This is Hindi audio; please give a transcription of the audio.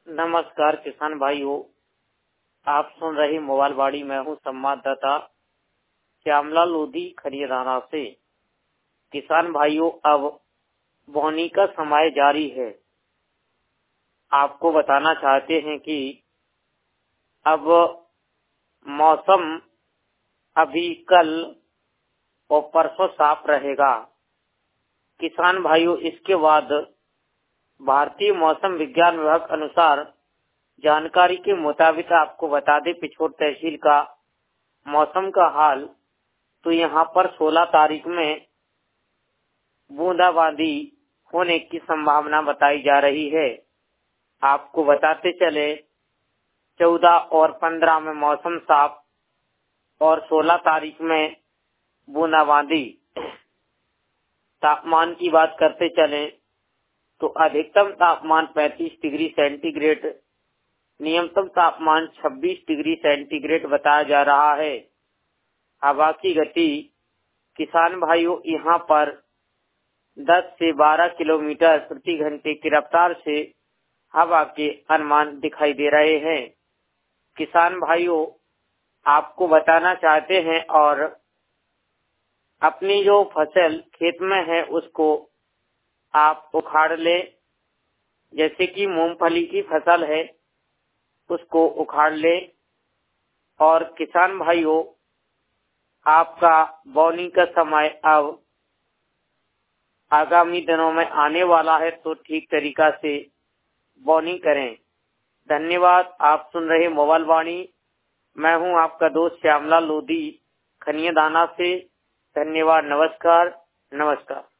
नमस्कार किसान भाइयों, आप सुन रहे मोबाइल बाड़ी। मैं हूँ संवाददाता श्यामलाल लोधी खरियादाना से। किसान भाइयों, अब बोनी का समय जारी है। आपको बताना चाहते हैं कि अब मौसम अभी कल और परसों साफ रहेगा। किसान भाइयों, इसके बाद भारतीय मौसम विज्ञान विभाग अनुसार जानकारी के मुताबिक आपको बता दें पिछोर तहसील का मौसम का हाल। तो यहाँ पर 16 तारीख में बूंदाबांदी होने की संभावना बताई जा रही है। आपको बताते चले 14 और 15 में मौसम साफ और 16 तारीख में बूंदाबांदी। तापमान की बात करते चले तो अधिकतम तापमान 35 डिग्री सेंटीग्रेड, न्यूनतम तापमान 26 डिग्री सेंटीग्रेड बताया जा रहा है। हवा की गति किसान भाइयों यहाँ पर 10 से 12 किलोमीटर प्रति घंटे की रफ्तार से हवा के अनुमान दिखाई दे रहे हैं। किसान भाइयों, आपको बताना चाहते हैं और अपनी जो फसल खेत में है उसको आप उखाड़ ले। जैसे कि मूंगफली की फसल है उसको उखाड़ ले। और किसान भाइयों, आपका बोनी का समय अब आगामी दिनों में आने वाला है, तो ठीक तरीका से बोनी करें। धन्यवाद। आप सुन रहे मोबाइल वाणी। मैं हूं आपका दोस्त श्यामलाल लोधी खनियादाना से। धन्यवाद। नमस्कार।